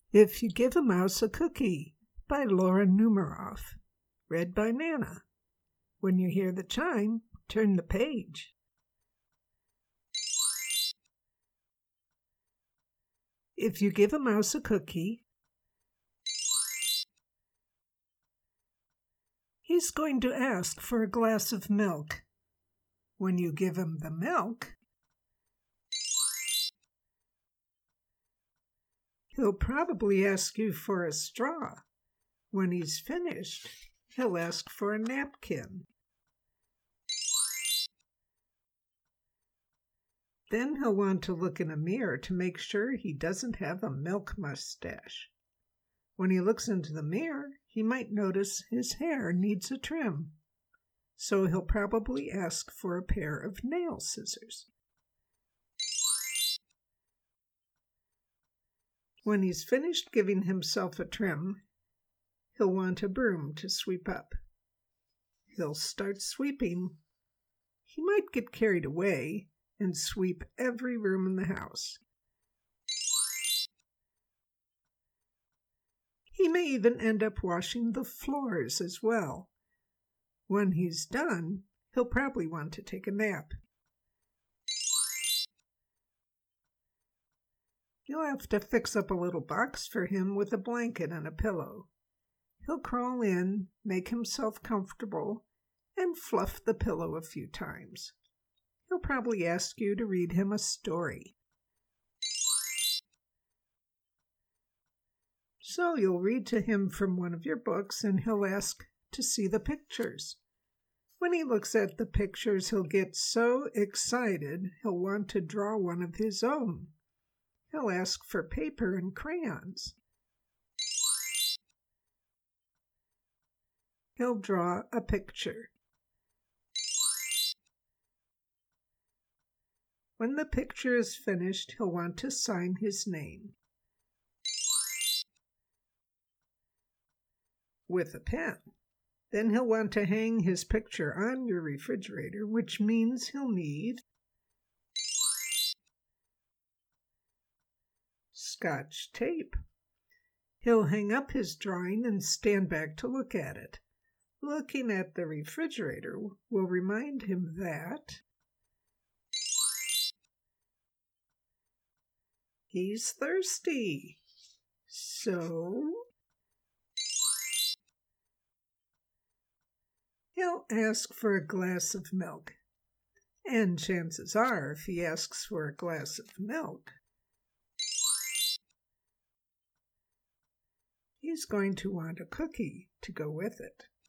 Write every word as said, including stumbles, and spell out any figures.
If You Give a Mouse a Cookie by Laura Numeroff. Read by Nana. When you hear the chime, turn the page. If you give a mouse a cookie, he's going to ask for a glass of milk. When you give him the milk, he'll probably ask you for a straw. When he's finished, he'll ask for a napkin. Then he'll want to look in a mirror to make sure he doesn't have a milk mustache. When he looks into the mirror, he might notice his hair needs a trim. So he'll probably ask for a pair of nail scissors. When he's finished giving himself a trim, he'll want a broom to sweep up. He'll start sweeping. He might get carried away and sweep every room in the house. He may even end up washing the floors as well. When he's done, he'll probably want to take a nap. You'll have to fix up a little box for him with a blanket and a pillow. He'll crawl in, make himself comfortable, and fluff the pillow a few times. He'll probably ask you to read him a story. So you'll read to him from one of your books, and he'll ask to see the pictures. When he looks at the pictures, he'll get so excited he'll want to draw one of his own. He'll ask for paper and crayons. He'll draw a picture. When the picture is finished, he'll want to sign his name with a pen. Then he'll want to hang his picture on your refrigerator, which means he'll need Scotch tape. He'll hang up his drawing and stand back to look at it. Looking at the refrigerator will remind him that he's thirsty. So he'll ask for a glass of milk. And chances are, if he asks for a glass of milk, he's going to want a cookie to go with it.